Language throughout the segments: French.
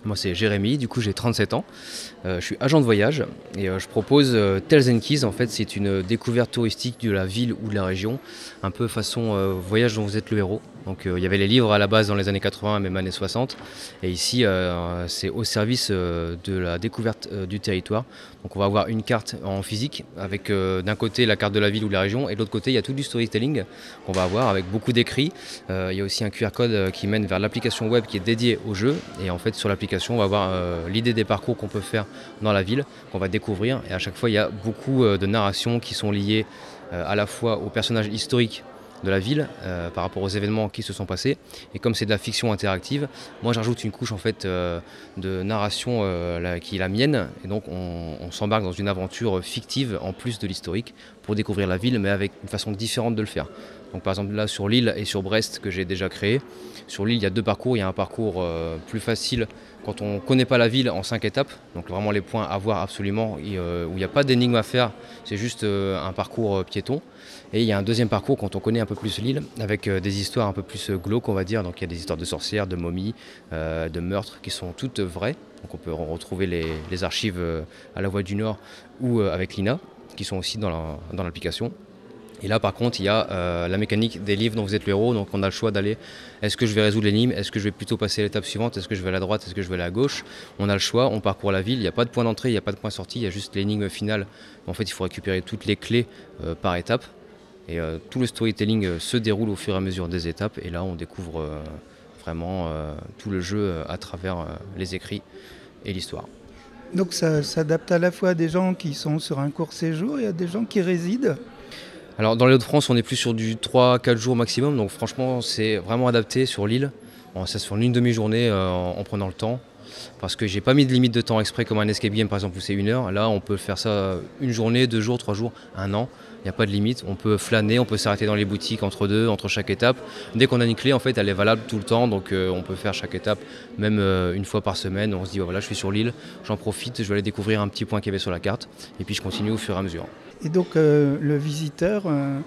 Moi c'est Jérémy, du coup j'ai 37 ans, je suis agent de voyage et je propose Tales and Keys. En fait c'est une découverte touristique de la ville ou de la région, un peu façon voyage dont vous êtes le héros. Donc il y avait les livres à la base dans les années 80, même années 60, et ici c'est au service de la découverte du territoire. Donc on va avoir une carte en physique avec d'un côté la carte de la ville ou de la région et de l'autre côté il y a tout du storytelling qu'on va avoir avec beaucoup d'écrits. Il y a aussi un QR code qui mène vers l'application web qui est dédiée au jeu, et en fait sur l'application on va avoir l'idée des parcours qu'on peut faire dans la ville, qu'on va découvrir, et à chaque fois il y a beaucoup de narrations qui sont liées à la fois aux personnages historiques de la ville par rapport aux événements qui se sont passés, et comme c'est de la fiction interactive, moi j'ajoute une couche en fait de narration qui est la mienne, et donc on s'embarque dans une aventure fictive en plus de l'historique pour découvrir la ville, mais avec une façon différente de le faire. Donc par exemple là sur Lille et sur Brest que j'ai déjà créé, sur Lille il y a 2 parcours, il y a un parcours plus facile quand on ne connaît pas la ville en 5 étapes, donc vraiment les points à voir absolument, où il n'y a pas d'énigme à faire, c'est juste un parcours piéton. Et il y a un deuxième parcours quand on connaît un peu plus Lille, avec des histoires un peu plus glauques on va dire, donc il y a des histoires de sorcières, de momies, de meurtres qui sont toutes vraies, donc on peut retrouver les archives à la Voix du Nord ou avec l'INA, qui sont aussi dans l'application. Et là par contre il y a la mécanique des livres dont vous êtes le héros, donc on a le choix d'aller, est-ce que je vais résoudre l'énigme, est-ce que je vais plutôt passer à l'étape suivante, est-ce que je vais à la droite, est-ce que je vais à la gauche. On a le choix, on parcourt la ville, il n'y a pas de point d'entrée, il n'y a pas de point de sortie, il y a juste l'énigme finale. En fait il faut récupérer toutes les clés par étape, et tout le storytelling se déroule au fur et à mesure des étapes, et là on découvre vraiment tout le jeu à travers les écrits et l'histoire. Donc ça s'adapte à la fois à des gens qui sont sur un court séjour et à des gens qui résident. Alors dans les Hauts-de-France, on est plus sur du 3-4 jours maximum, donc franchement c'est vraiment adapté sur l'île. Ça se fait en une demi-journée en prenant le temps, parce que j'ai pas mis de limite de temps exprès comme un escape game par exemple où c'est 1 heure. Là on peut faire ça une journée, 2 jours, 3 jours, 1 an, il n'y a pas de limite. On peut flâner, on peut s'arrêter dans les boutiques entre chaque étape. Dès qu'on a une clé en fait elle est valable tout le temps, donc on peut faire chaque étape même une fois par semaine. On se dit voilà je suis sur l'île, j'en profite, je vais aller découvrir un petit point qu'il y avait sur la carte, et puis je continue au fur et à mesure. Et donc le visiteur,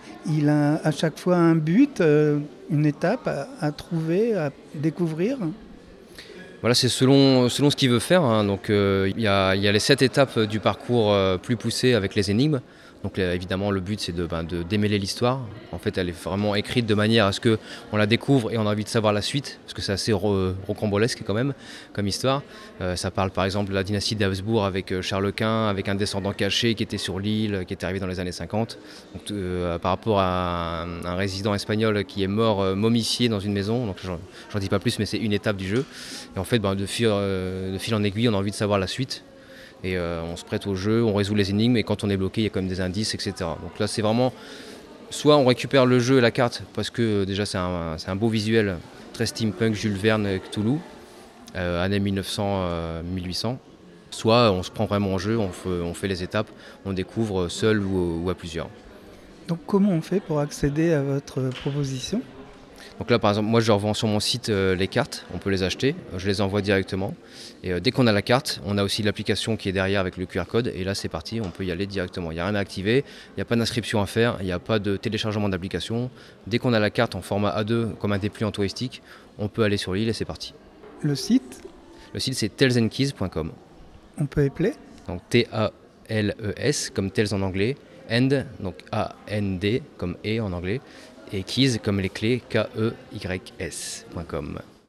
il a à chaque fois un but, une étape à trouver, à découvrir. Voilà, c'est selon ce qu'il veut faire, hein. Donc il y a les 7 étapes du parcours plus poussé avec les énigmes. Donc évidemment le but c'est de démêler l'histoire. En fait elle est vraiment écrite de manière à ce qu'on la découvre et on a envie de savoir la suite, parce que c'est assez rocambolesque quand même comme histoire. Ça parle par exemple de la dynastie d'Habsbourg avec Charles Quint, avec un descendant caché qui était sur l'île, qui était arrivé dans les années 50. Donc, par rapport à un résident espagnol qui est mort momifié dans une maison, donc j'en dis pas plus mais c'est une étape du jeu. Et en fait de fil en aiguille on a envie de savoir la suite. Et on se prête au jeu, on résout les énigmes, et quand on est bloqué il y a quand même des indices, etc. Donc là c'est vraiment, soit on récupère le jeu et la carte parce que déjà c'est un beau visuel, très steampunk, Jules Verne, Cthulhu, années 1900-1800, soit on se prend vraiment en jeu, on fait les étapes, on découvre seul ou à plusieurs. Donc comment on fait pour accéder à votre proposition ? Donc là par exemple moi je revends sur mon site les cartes, on peut les acheter, je les envoie directement, et dès qu'on a la carte on a aussi l'application qui est derrière avec le QR code, et là c'est parti, on peut y aller directement, il n'y a rien à activer, il n'y a pas d'inscription à faire, il n'y a pas de téléchargement d'application. Dès qu'on a la carte en format A2 comme un dépliant touristique, on peut aller sur l'île et c'est parti. Le site ? Le site c'est talesandkeys.com. On peut épeler ? Donc T-A-L-E-S comme Tales en anglais, and donc A-N-D comme E en anglais, et keys comme les clés, K-E-Y-S.com.